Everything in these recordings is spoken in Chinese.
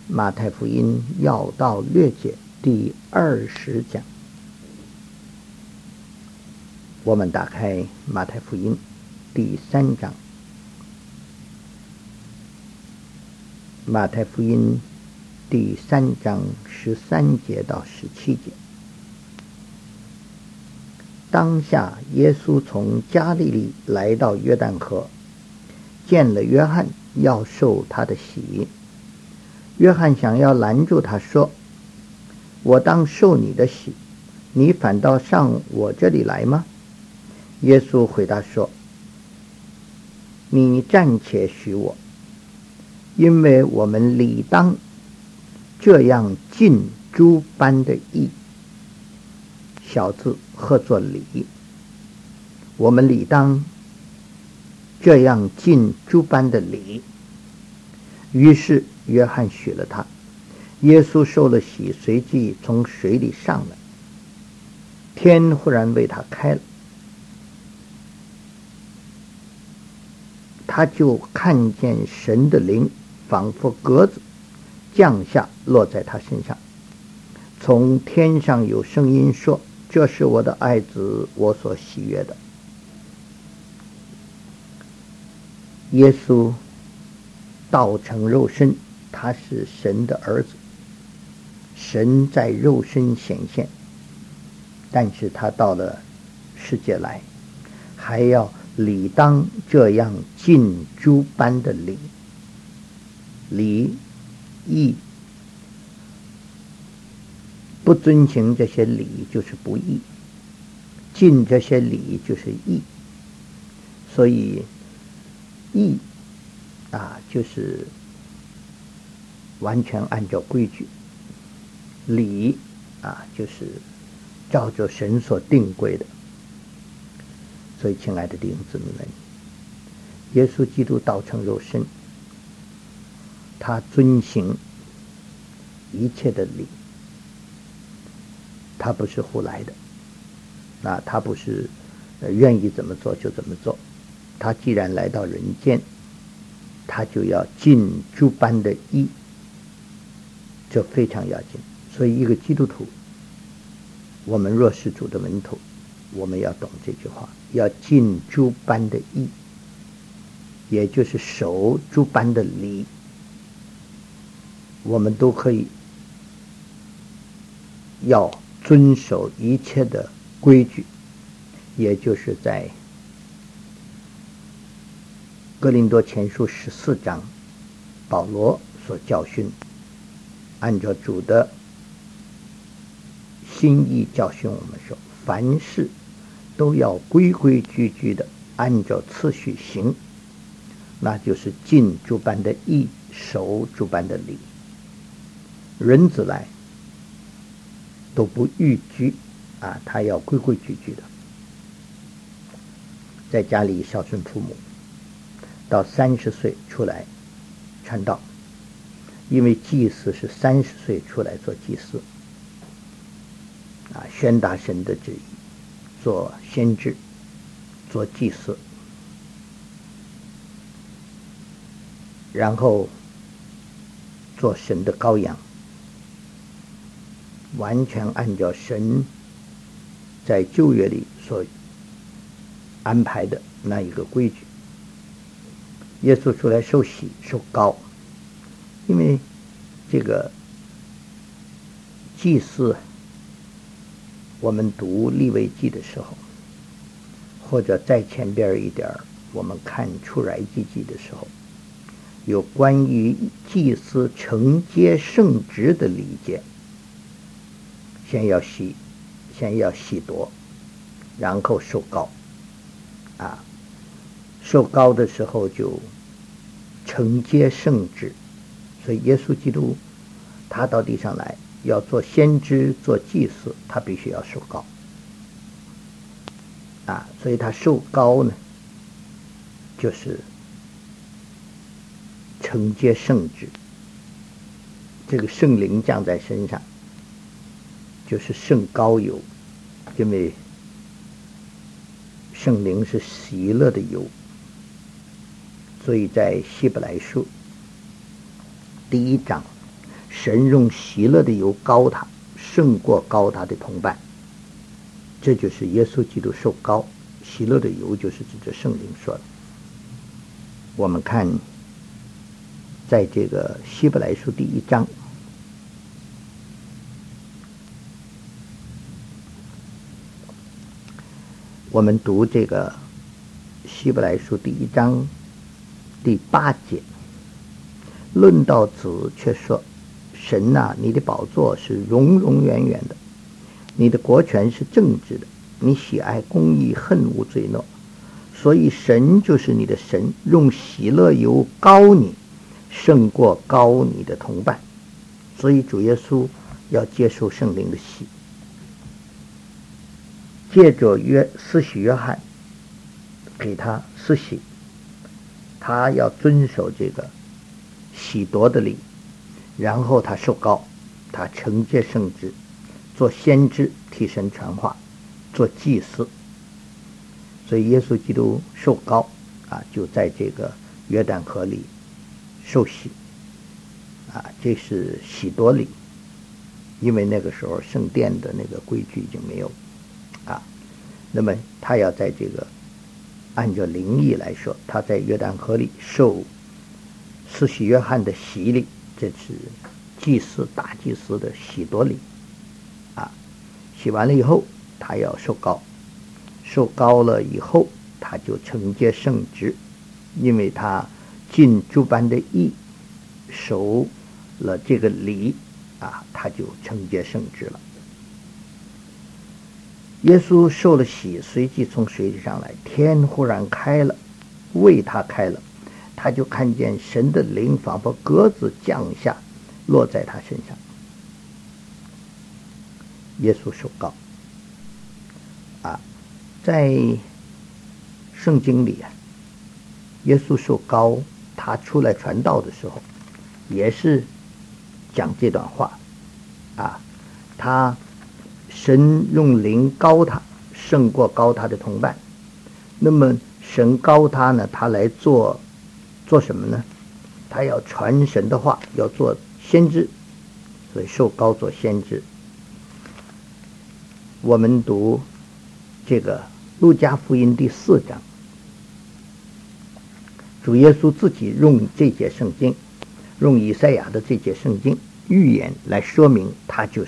马太福音要道略解第20讲。我们打开马太福音第3章。马太福音第3章13节到17节。当下耶稣从加利利来到约旦河，见了约翰，要受他的洗。约翰想要拦住他，说：我当受你的洗，你反倒上我这里来吗？耶稣回答说：你暂且许我，因为我们理当这样尽诸般的义。小字合作礼，我们理当这样尽诸般的礼。于是约翰许了他，耶稣受了洗，随即从水里上来，天忽然为他开了，他就看见神的灵仿佛鸽子降下，落在他身上。从天上有声音说：这是我的爱子，我所喜悦的。耶稣道成肉身，他是神的儿子，神在肉身显现，但是他到了世界来，还要理当这样尽诸般的礼。礼义不遵行这些礼就是不义，尽这些礼就是义。所以义就是完全按照规矩，礼就是照着神所定规的。所以亲爱的弟兄姊妹们，耶稣基督道成肉身，他遵行一切的礼，他不是胡来的，他不是愿意怎么做就怎么做。他既然来到人间，他就要尽诸般的义，这非常要紧。所以一个基督徒，我们若是主的门徒，我们要懂这句话，要尽诸般的义，也就是守诸般的礼。我们都可以要遵守一切的规矩，也就是在哥林多前书14章保罗所教训，按照主的心意教训我们说，凡事都要规规矩矩的按照次序行，那就是尽诸般的义，守诸般的礼。人子来都不逾矩他要规规矩矩的。在家里孝顺父母，到30岁出来传道，因为祭司是30岁出来做祭司宣达神的旨意，做先知，做祭司，然后做神的羔羊，完全按照神在旧约里所安排的那一个规矩。耶稣出来受洗受膏，因为这个祭司，我们读利未记的时候，或者在前边一点我们看出埃及记的时候，有关于祭司承接圣职的礼节。先要洗夺，然后受膏受膏的时候就承接圣职。所以耶稣基督他到地上来要做先知，做祭司，他必须要受膏所以他受膏呢，就是承接圣职。这个圣灵降在身上，就是圣膏油，因为圣灵是喜乐的油。所以在希伯来书第1章神用喜乐的油膏他，胜过膏他的同伴。这就是耶稣基督受膏，喜乐的油就是指着圣灵说的。我们看在这个希伯来书第1章，我们读这个希伯来书第1章第8节，论到子却说，神啊，你的宝座是永永远远的，你的国权是正直的，你喜爱公义，恨恶罪恶，所以神就是你的神，用喜乐油膏你，胜过膏你的同伴。所以主耶稣要接受圣灵的洗，借着施洗约翰给他施洗，他要遵守这个洗夺的礼，然后他受膏，他承接圣职，做先知，替神传话，做祭司。所以耶稣基督受膏就在这个约旦河里受洗这是洗夺礼，因为那个时候圣殿的那个规矩已经没有那么他要在这个按照灵意来说，他在约旦河里受施洗约翰的洗礼，这是祭司大祭司的洗夺礼洗完了以后他要受膏，受膏了以后他就承接圣职，因为他尽诸般的义，守了这个礼他就承接圣职了。耶稣受了洗，随即从水里上来，天忽然开了，为他开了，他就看见神的灵仿佛鸽子降下，落在他身上。耶稣受膏在圣经里耶稣受膏，他出来传道的时候也是讲这段话他神用灵膏他，胜过膏他的同伴。那么神膏他呢，他来做什么呢？他要传神的话，要做先知，所以受膏做先知。我们读这个路加福音第4章，主耶稣自己用这节圣经，用以赛亚的这节圣经预言来说明他就是。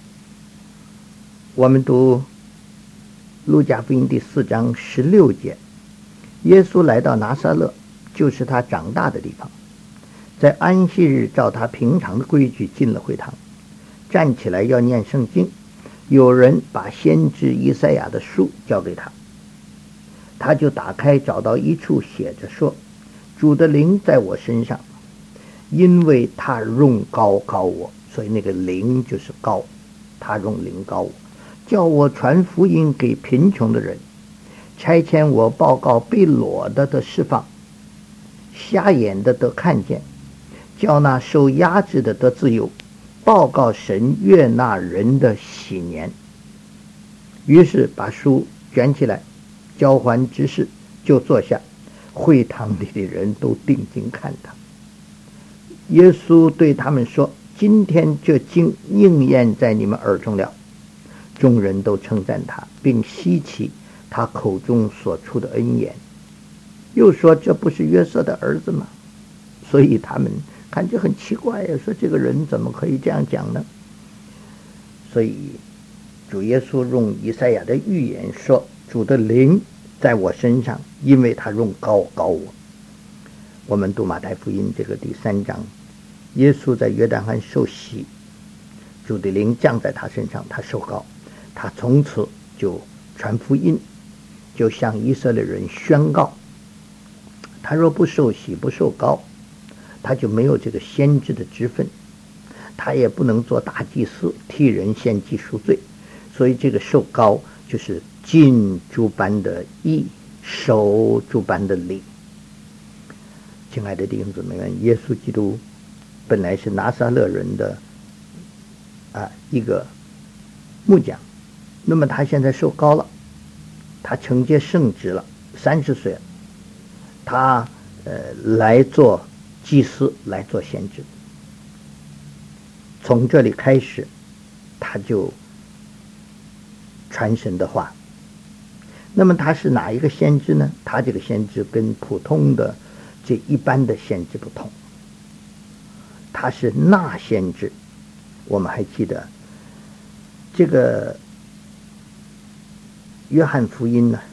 我们读路加福音第4章16节，耶稣来到拿撒勒，就是他长大的地方，在安息日照他平常的规矩进了会堂，站起来要念圣经，有人把先知以赛亚的书交给他，他就打开，找到一处写着说，主的灵在我身上，因为他用膏膏我，所以那个灵就是膏，他用灵膏我，叫我传福音给贫穷的人，差遣我报告被裸的释放，瞎眼的得看见，叫那受压制的得自由，报告神悦纳人的喜年。于是把书卷起来，交还执事，就坐下，会堂里的人都定睛看他。耶稣对他们说，今天这经应验在你们耳中了。众人都称赞他，并稀奇他口中所出的恩言，又说这不是约瑟的儿子吗？所以他们看就很奇怪，说这个人怎么可以这样讲呢？所以主耶稣用以赛亚的预言说，主的灵在我身上，因为他用膏膏我。我们读马太福音这个第3章，耶稣在约旦河受洗，主的灵降在他身上，他受膏，他从此就传福音，就向以色列人宣告，他若不受洗不受膏，他就没有这个先知的职分，他也不能做大祭司替人献祭赎罪。所以这个受膏就是尽诸般的义，守诸般的礼。亲爱的弟兄姊妹们，耶稣基督本来是拿撒勒人的一个木匠，那么他现在受膏了，他承接圣职了，30岁了，他来做祭司，来做先知。 从这里开始，他就传神的话。那么他是哪一个先知呢？他这个先知跟普通的这一般的先知不同，他是那先知。我们还记得这个约翰福音呢，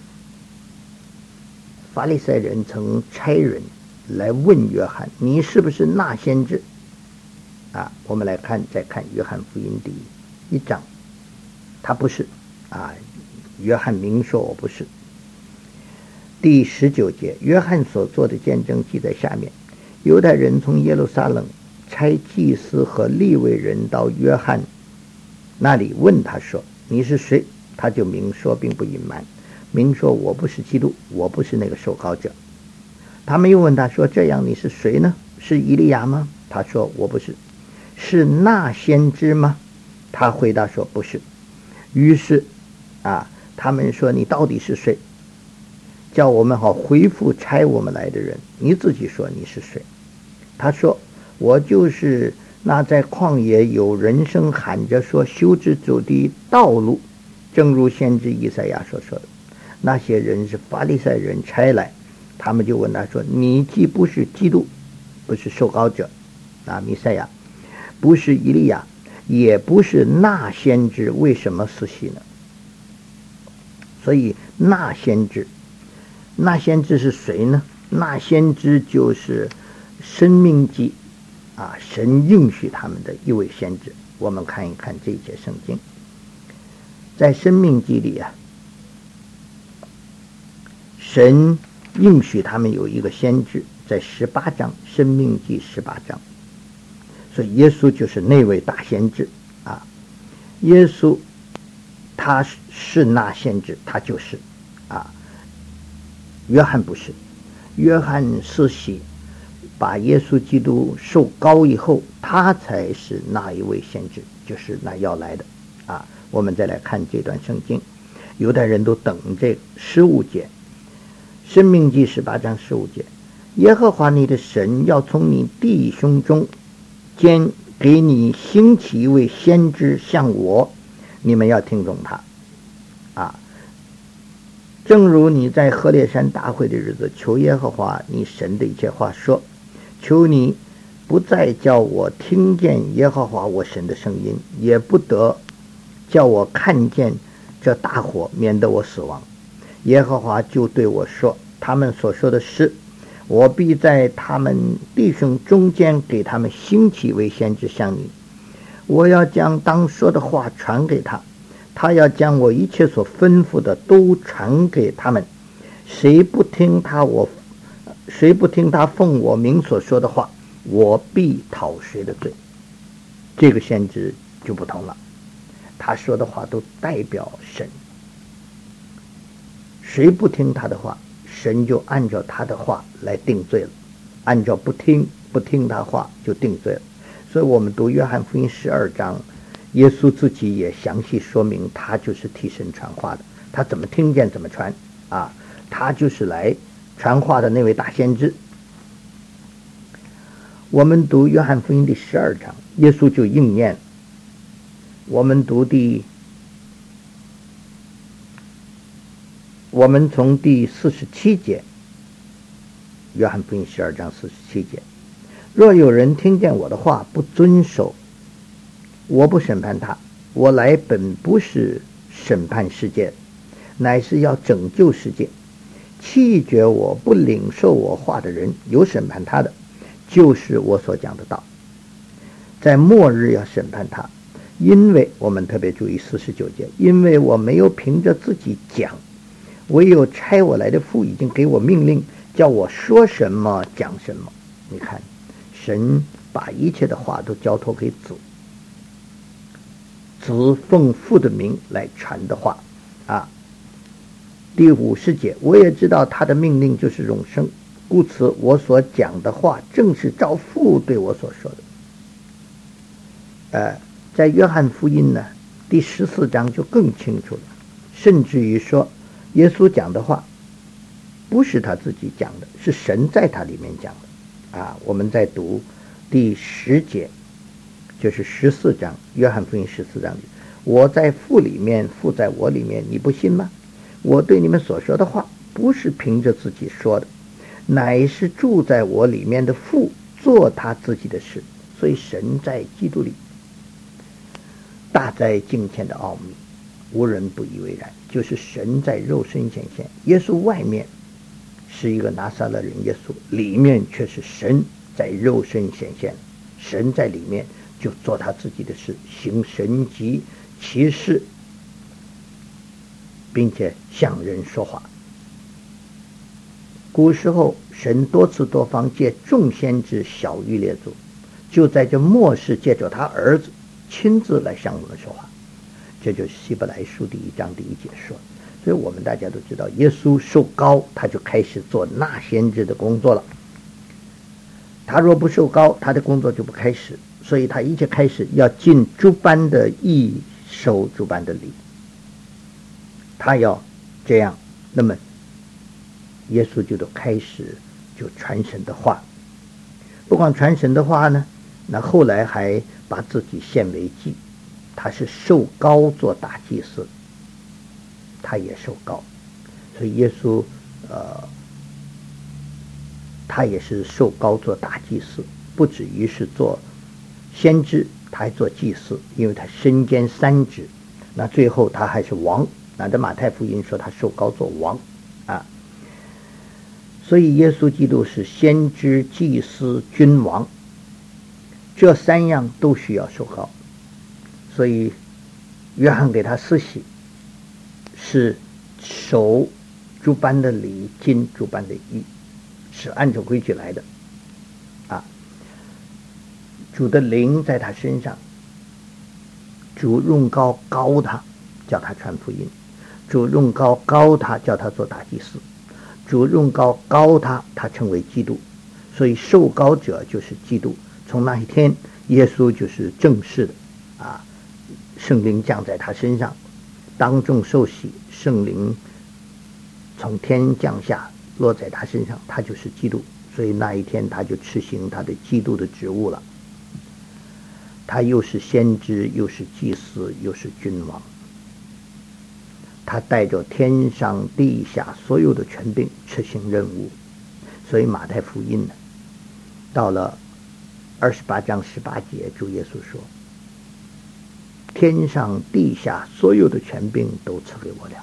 法利赛人曾差人来问约翰，你是不是那先知啊？我们再看约翰福音第1章，他不是啊，约翰明说我不是。第19节，约翰所做的见证记在下面。犹太人从耶路撒冷差祭司和利未人到约翰那里问他说，你是谁？他就明说并不隐瞒，明说我不是基督，我不是那个受膏者。他们又问他说，这样你是谁呢？是以利亚吗？他说我不是。是那先知吗？他回答说不是。于是他们说，你到底是谁？叫我们好回复差我们来的人，你自己说你是谁？他说，我就是那在旷野有人声喊着说，修直主的道路，正如先知以赛亚所说的。那些人是法利赛人差来，他们就问他说，你既不是基督，不是受膏者弥赛亚，不是以利亚，也不是那先知，为什么死息呢？所以那先知是谁呢？那先知就是申命记神应许他们的一位先知。我们看一看这一节圣经，在申命记里神应许他们有一个先知，在18章，申命记18章。所以耶稣就是那位大先知耶稣他是那先知，他就是约翰不是。约翰施洗把耶稣基督受膏以后，他才是那一位先知，就是那要来的我们再来看这段圣经，犹太人都等这15节，申命记18章15节，耶和华你的神要从你弟兄中间给你兴起一位先知像我，你们要听从他正如你在何烈山大会的日子求耶和华你神的一切话说，求你不再叫我听见耶和华我神的声音，也不得叫我看见这大火，免得我死亡。耶和华就对我说，他们所说的是，我必在他们弟兄中间给他们兴起为先知像你，我要将当说的话传给他，他要将我一切所吩咐的都传给他们，谁不听他奉我名所说的话，我必讨谁的罪。这个先知就不同了，他说的话都代表神，谁不听他的话，神就按照他的话来定罪了，按照不听他话就定罪了。所以我们读约翰福音12章，耶稣自己也详细说明，他就是替神传话的，他怎么听见怎么传他就是来传话的那位大先知。我们读约翰福音第12章，耶稣就应验。我们从第47节，约翰福音12章47节，若有人听见我的话不遵守，我不审判他，我来本不是审判世界，乃是要拯救世界。弃绝我不领受我话的人，有审判他的，就是我所讲的道。在末日要审判他，因为我们特别注意49节，因为我没有凭着自己讲，唯有差我来的父已经给我命令，叫我说什么讲什么。你看，神把一切的话都交托给子奉父的名来传的话第50节，我也知道他的命令就是永生，故此我所讲的话正是照父对我所说的。在约翰福音呢第14章就更清楚了，甚至于说耶稣讲的话不是他自己讲的，是神在他里面讲的我们在读第10节， 就是14章，约翰福音14章里，我在父里面，父在我里面，你不信吗？我对你们所说的话，不是凭着自己说的，乃是住在我里面的父做他自己的事。所以神在基督里大在敬虔的奥秘，无人不以为然，就是神在肉身显现。耶稣外面是一个拿撒勒人耶稣，里面却是神在肉身显现。神在里面就做他自己的事，行神迹奇事，并且向人说话。古时候神多次多方借众先知晓谕列祖，就在这末世借着他儿子亲自来向我们说话。这就是希伯来书第1章第1节说。所以我们大家都知道，耶稣受膏，他就开始做那先知的工作了。他若不受膏，他的工作就不开始。所以他一切开始要尽诸般的义，守诸般的礼，他要这样。那么耶稣就开始就传神的话，不光传神的话呢，那后来还把自己献为祭。他是受膏做大祭司，他也受膏。所以耶稣他也是受膏做大祭司，不止于是做先知，他还做祭司，因为他身兼3职。那最后他还是王，那在马太福音说他受膏做王啊。所以耶稣基督是先知、祭司、君王，这3样都需要受膏。所以约翰给他施洗，是守诸般的礼，尽诸般的义，是按照规矩来的啊。主的灵在他身上，主用膏膏他，叫他传福音；主用膏膏他，叫他做大祭司；主用膏膏他，他成为基督。所以受膏者就是基督。从那一天，耶稣就是正式的啊，圣灵降在他身上，当众受洗，圣灵从天降下落在他身上，他就是基督。所以那一天他就执行他的基督的职务了。他又是先知，又是祭司，又是君王，他带着天上地下所有的权柄执行任务。所以马太福音呢，到了28章18节，主耶稣说，天上地下所有的权柄都赐给我了。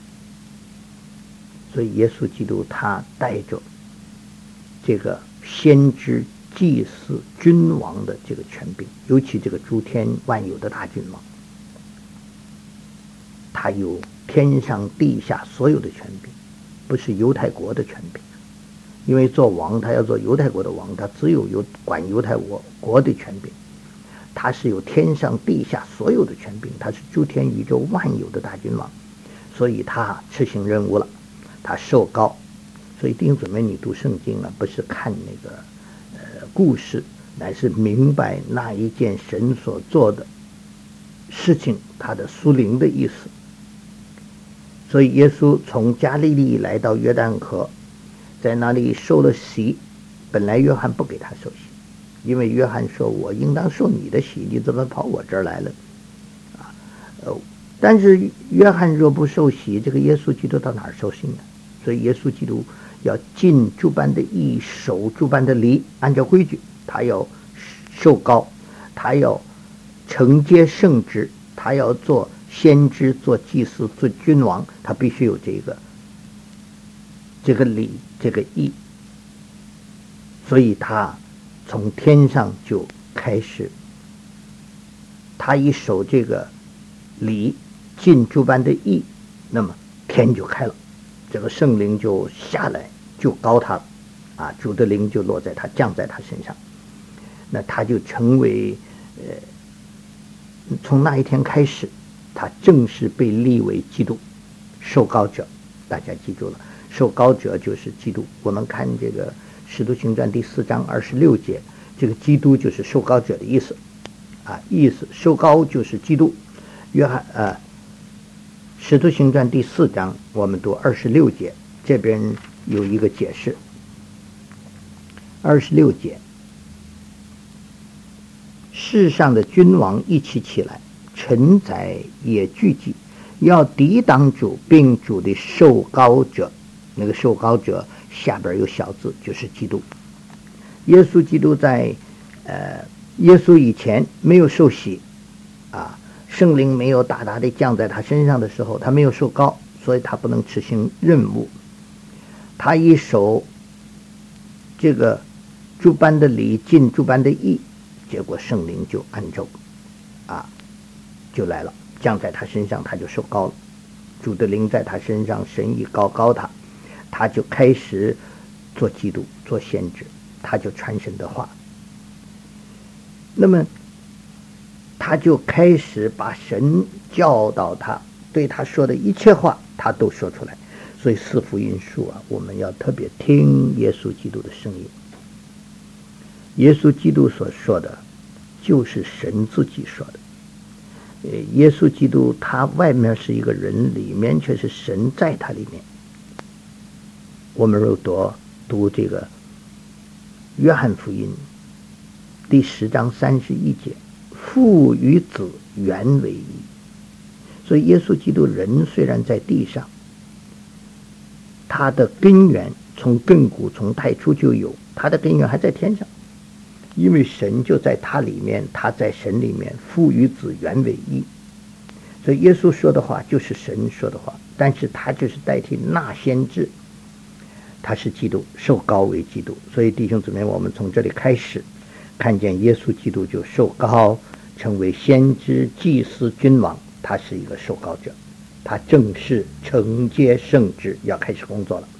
所以耶稣基督他带着这个先知、祭司、君王的这个权柄，尤其这个诸天万有的大君王，他有天上地下所有的权柄，不是犹太国的权柄。因为做王，他要做犹太国的王，他只有管犹太国的权柄。他是有天上地下所有的权柄，他是诸天宇宙万有的大君王。所以他执行任务了，他受膏。所以弟兄姊妹，你读圣经啊，不是看那个故事，乃是明白那一件神所做的事情，他的属灵的意思。所以耶稣从加利利来到约旦河，在那里受了洗。本来约翰不给他受洗，因为约翰说，我应当受你的洗，你怎么跑我这儿来了但是约翰若不受洗，这个耶稣基督到哪儿受洗呢？所以耶稣基督要尽诸般的义，守诸般的礼，按照规矩，他要受膏，他要承接圣职，他要做先知，做祭司，做君王，他必须有这个礼，这个义。所以他从天上就开始，他一守这个礼，尽诸般的义，那么天就开了，这个圣灵就下来，就膏他啊，主的灵就落在他，降在他身上。那他就成为从那一天开始，他正式被立为基督受膏者。大家记住了，受膏者就是基督。我们看这个使徒行传第4章26节，这个基督就是受膏者的意思啊，受膏就是基督。使徒行传第4章我们读26节，这边有一个解释。26节， 世上的君王一起起来，臣宰也聚集，要抵挡主，并主的受膏者。那个受膏者下边有小字，就是基督。耶稣基督在耶稣以前没有受洗啊，圣灵没有大大的降在他身上的时候，他没有受膏，所以他不能执行任务。他一守这个诸般的礼，尽诸般的义，结果圣灵就按照就来了，降在他身上，他就受膏了。主的灵在他身上，神已高他，他就开始做基督，做先知，他就传神的话。那么他就开始把神教导他，对他说的一切话他都说出来。所以四福音书我们要特别听耶稣基督的声音。耶稣基督所说的就是神自己说的。耶稣基督他外面是一个人，里面却是神在他里面。我们若读这个约翰福音第10章31节，父与子原为一。所以耶稣基督人虽然在地上，他的根源从亘古从太初就有，他的根源还在天上，因为神就在他里面，他在神里面，父与子原为一。所以耶稣说的话就是神说的话，但是他就是代替那先知，他是基督，受膏为基督。所以弟兄姊妹，我们从这里开始看见耶稣基督就受膏，成为先知、祭司、君王，他是一个受膏者，他正式承接圣职，要开始工作了。